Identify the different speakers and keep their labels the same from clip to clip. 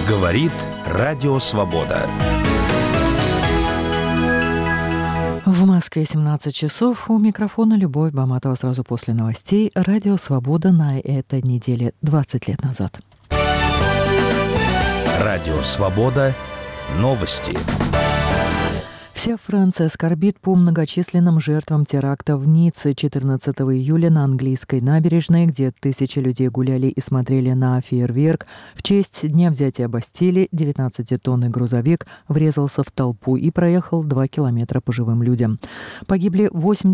Speaker 1: Говорит Радио Свобода.
Speaker 2: В Москве 17 часов. У микрофона Любовь Баматова. Сразу после новостей. Радио Свобода на этой неделе 20 лет назад.
Speaker 1: Радио Свобода. Новости.
Speaker 2: Вся Франция скорбит по многочисленным жертвам теракта в Ницце 14 июля на английской набережной, где тысячи людей гуляли и смотрели на фейерверк. В честь дня взятия Бастилии 19-тонный грузовик врезался в толпу и проехал 2 километра по живым людям. Погибли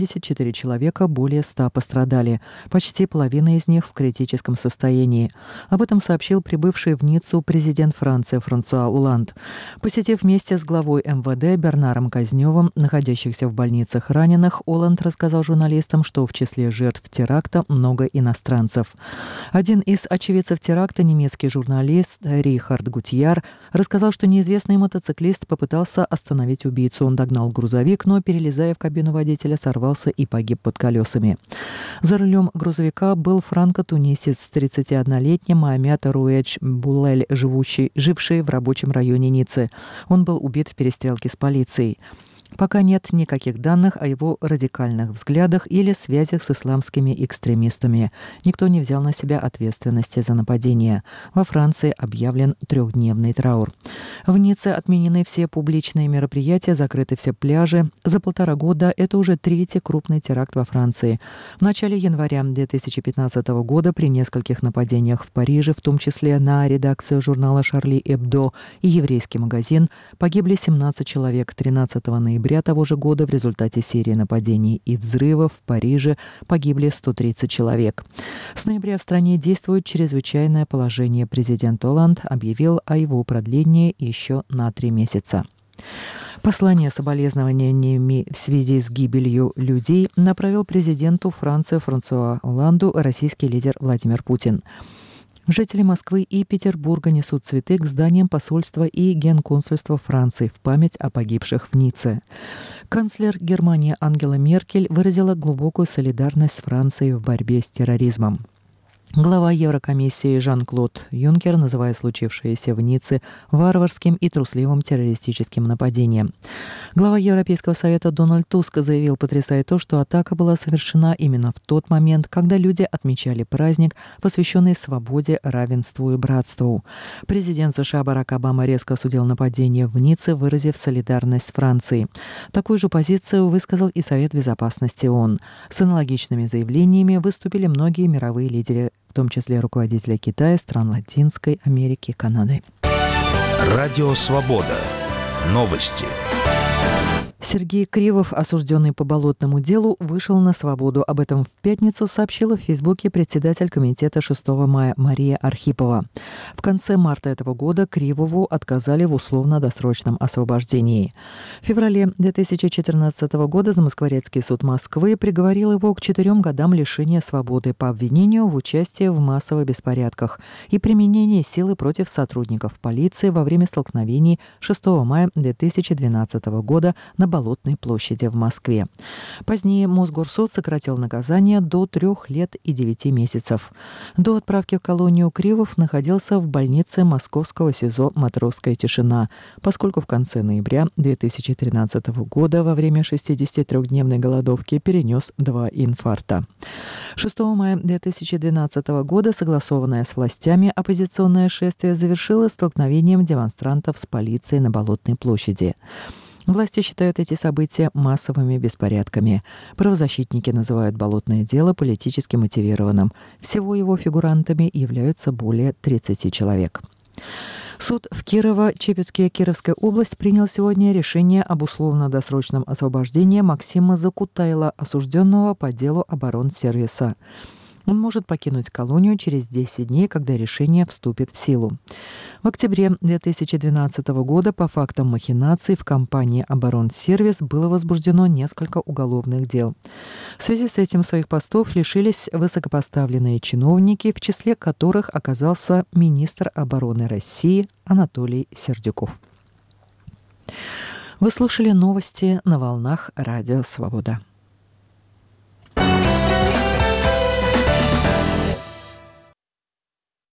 Speaker 2: 84 человека, более 100 пострадали. Почти половина из них в критическом состоянии. Об этом сообщил прибывший в Ниццу президент Франции Франсуа Олланд. Посетив вместе с главой МВД Бернаром Казневым, находящихся в больницах раненых, Олланд рассказал журналистам, что в числе жертв теракта много иностранцев. Один из очевидцев теракта, немецкий журналист Рихард Гутьяр, рассказал, что неизвестный мотоциклист попытался остановить убийцу. Он догнал грузовик, но, перелезая в кабину водителя, сорвался и погиб под колесами. За рулем грузовика был франко-тунисец, 31-летний Моамед Руэдж Булель, живший в рабочем районе Ниццы. Он был убит в перестрелке с полицией. Пока нет никаких данных о его радикальных взглядах или связях с исламскими экстремистами. Никто не взял на себя ответственности за нападение. Во Франции объявлен 3-дневный траур. В Ницце отменены все публичные мероприятия, закрыты все пляжи. За 1,5 года это уже 3-й крупный теракт во Франции. В начале января 2015 года при нескольких нападениях в Париже, в том числе на редакцию журнала «Шарли Эбдо» и еврейский магазин, погибли 17 человек. 13 ноября того же года в результате серии нападений и взрывов в Париже погибли 130 человек. С ноября в стране действует чрезвычайное положение. Президент Олланд объявил о его продлении еще на 3 месяца. Послание с соболезнованиями в связи с гибелью людей направил президенту Франции Франсуа Олланду российский лидер Владимир Путин. Жители Москвы и Петербурга несут цветы к зданиям посольства и генконсульства Франции в память о погибших в Ницце. Канцлер Германии Ангела Меркель выразила глубокую солидарность с Францией в борьбе с терроризмом. Глава Еврокомиссии Жан-Клод Юнкер называет случившееся в Ницце варварским и трусливым террористическим нападением. Глава Европейского совета Дональд Туск заявил, потрясая то, что атака была совершена именно в тот момент, когда люди отмечали праздник, посвященный свободе, равенству и братству. Президент США Барак Обама резко осудил нападение в Ницце, выразив солидарность с Францией. Такую же позицию высказал и Совет безопасности ООН. С аналогичными заявлениями выступили многие мировые лидеры, в том числе руководители Китая, стран Латинской Америки, Канады.
Speaker 1: Радио Свобода. Новости.
Speaker 2: Сергей Кривов, осужденный по болотному делу, вышел на свободу. Об этом в пятницу сообщила в Фейсбуке председатель комитета 6 мая Мария Архипова. В конце марта этого года Кривову отказали в условно-досрочном освобождении. В феврале 2014 года Замоскворецкий суд Москвы приговорил его к 4 годам лишения свободы по обвинению в участии в массовых беспорядках и применении силы против сотрудников полиции во время столкновений 6 мая 2012 года на Болотной площади в Москве. Позднее Мосгорсуд сократил наказание до 3 лет и 9 месяцев. До отправки в колонию Кривов находился в больнице московского СИЗО «Матросская тишина», поскольку в конце ноября 2013 года во время 63-дневной голодовки перенес 2 инфаркта. 6 мая 2012 года согласованное с властями оппозиционное шествие завершилось столкновением демонстрантов с полицией на Болотной площади. Власти считают эти события массовыми беспорядками. Правозащитники называют болотное дело политически мотивированным. Всего его фигурантами являются более 30 человек. Суд в Кирово-Чепецке, Кировская область, принял сегодня решение об условно-досрочном освобождении Максима Закутайла, осужденного по делу оборонсервиса. Он может покинуть колонию через 10 дней, когда решение вступит в силу. В октябре 2012 года по фактам махинаций в компании «Оборонсервис» было возбуждено несколько уголовных дел. В связи с этим своих постов лишились высокопоставленные чиновники, в числе которых оказался министр обороны России Анатолий Сердюков. Вы слушали новости на волнах Радио Свобода.